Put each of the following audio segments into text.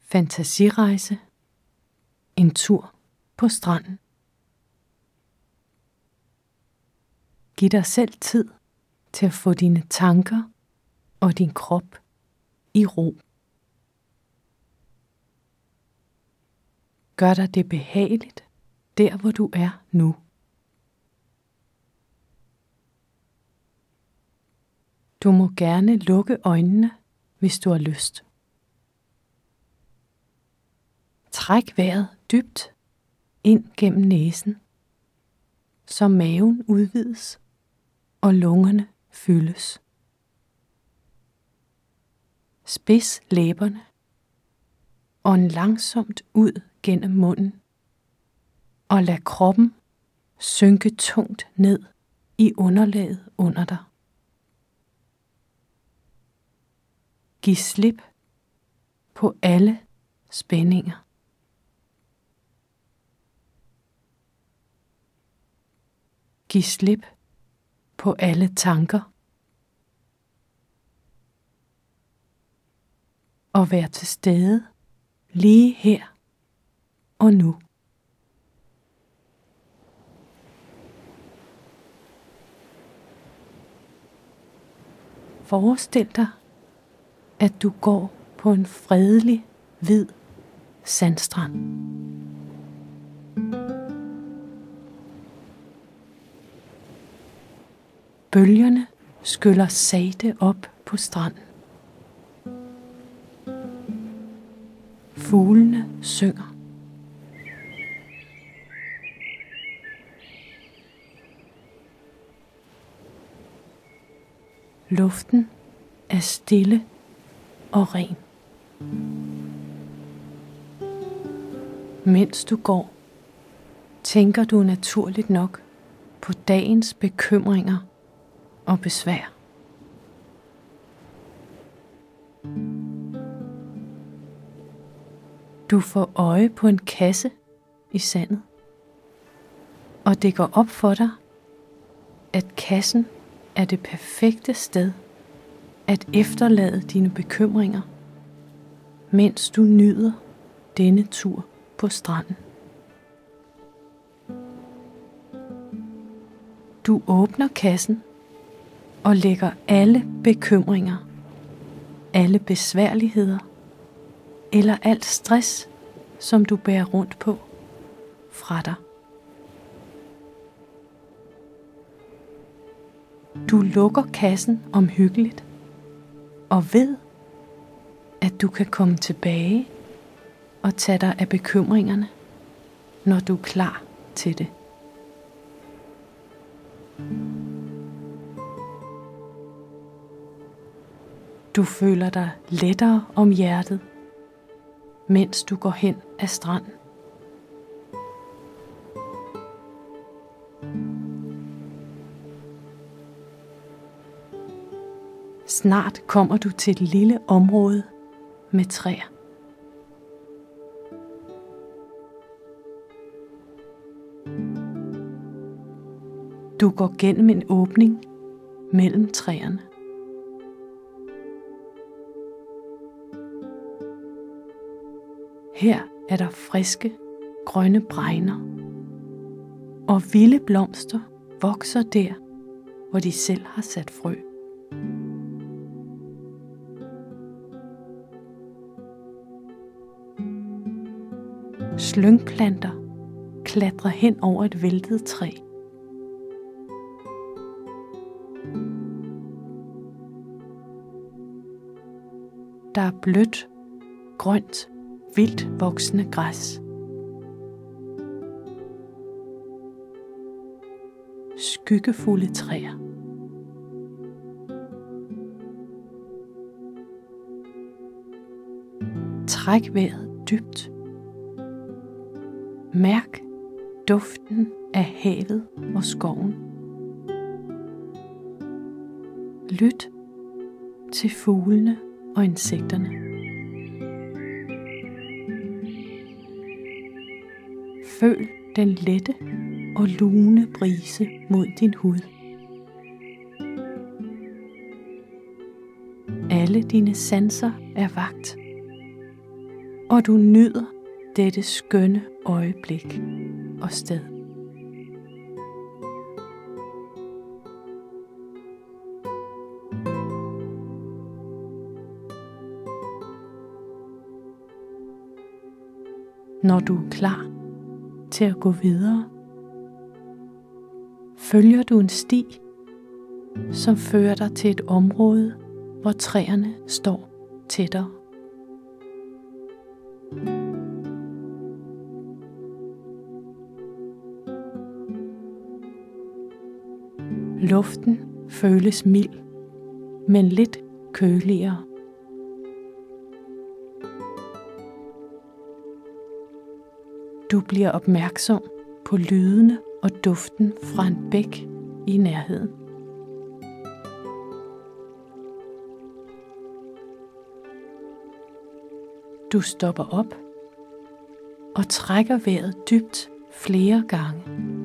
Fantasirejse. En tur på stranden. Giv dig selv tid til at få dine tanker og din krop i ro. Gør dig det behageligt, der hvor du er nu. Du må gerne lukke øjnene, hvis du har lyst. Træk vejret dybt ind gennem næsen, så maven udvides og lungerne fyldes. Spids læberne og langsomt ud gennem munden, og lad kroppen synke tungt ned i underlaget under dig. Giv slip på alle spændinger. Giv slip på alle tanker. Og vær til stede lige her og nu. Forestil dig, at du går på en fredelig, hvid sandstrand. Bølgerne skyller sagte op på stranden. Fuglene synger. Luften er stille og ren. Mens du går, tænker du naturligt nok på dagens bekymringer og besvær. Du får øje på en kasse i sandet, og det går op for dig, at kassen er det perfekte sted at efterlade dine bekymringer, mens du nyder denne tur på stranden. Du åbner kassen og lægger alle bekymringer, alle besværligheder eller alt stress, som du bærer rundt på, fra dig. Du lukker kassen omhyggeligt og ved, at du kan komme tilbage og tage dig af bekymringerne, når du er klar til det. Du føler dig lettere om hjertet, mens du går hen ad stranden. Snart kommer du til et lille område med træer. Du går gennem en åbning mellem træerne. Her er der friske, grønne bregner, og vilde blomster vokser der, hvor de selv har sat frø. Slyngplanter klatrer hen over et væltet træ. Der er blødt, grønt, vildt voksende græs. Skyggefulde træer. Træk vejret dybt. Mærk duften af havet og skoven. Lyt til fuglene og insekterne. Føl den lette og lune brise mod din hud. Alle dine sanser er vakt. og du nyder dette skønne øjeblik og sted. Når du er klar til at gå videre, følger du en sti, som fører dig til et område, hvor træerne står tættere. Luften føles mild, men lidt køligere. Du bliver opmærksom på lydene og duften fra en bæk i nærheden. Du stopper op og trækker vejret dybt flere gange.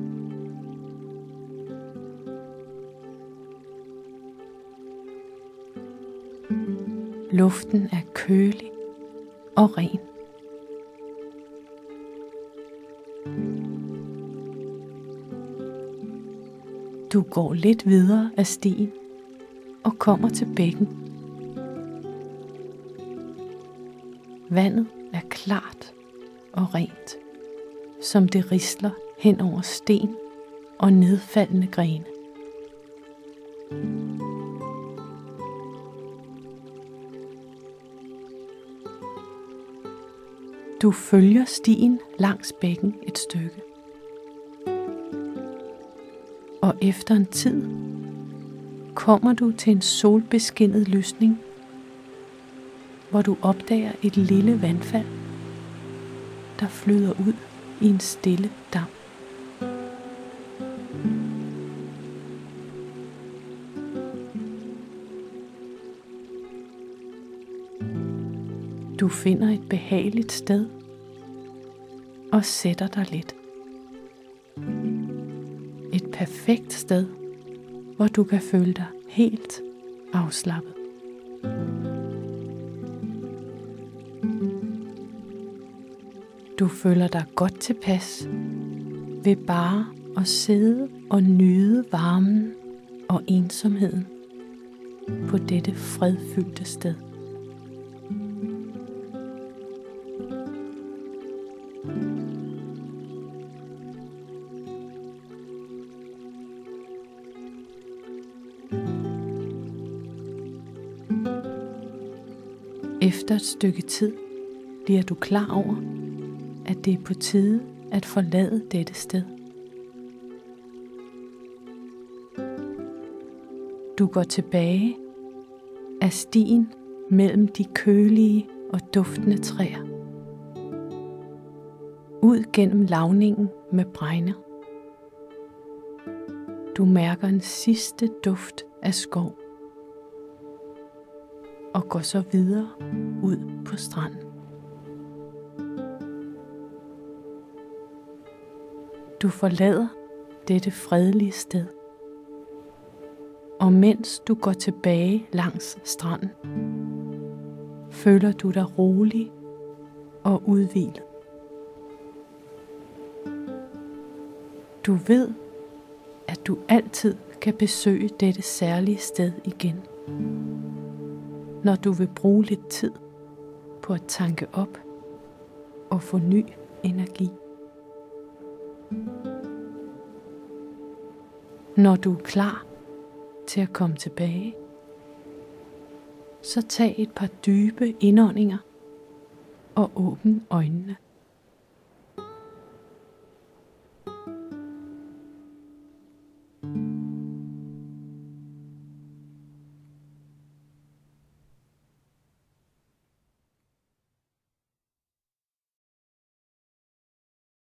Luften er kølig og ren. Du går lidt videre af stien og kommer til bækken. Vandet er klart og rent, som det risler hen over sten og nedfaldende grene. Du følger stien langs bækken et stykke. Og efter en tid kommer du til en solbeskinnet lysning, hvor du opdager et lille vandfald, der flyder ud i en stille dam. Du finder et behageligt sted og sætter dig lidt. Et perfekt sted, hvor du kan føle dig helt afslappet. Du føler dig godt tilpas ved bare at sidde og nyde varmen og ensomheden på dette fredfyldte sted. Efter et stykke tid bliver du klar over, at det er på tide at forlade dette sted. Du går tilbage af stien mellem de kølige og duftende træer, ud gennem lavningen med bregner. Du mærker en sidste duft af skov og går så videre ud på stranden. Du forlader dette fredelige sted, og mens du går tilbage langs stranden, føler du dig rolig og udhvilet. Du ved, at du altid kan besøge dette særlige sted igen, når du vil bruge lidt tid på at tanke op og få ny energi. Når du er klar til at komme tilbage, så tag et par dybe indåndinger og åbn øjnene.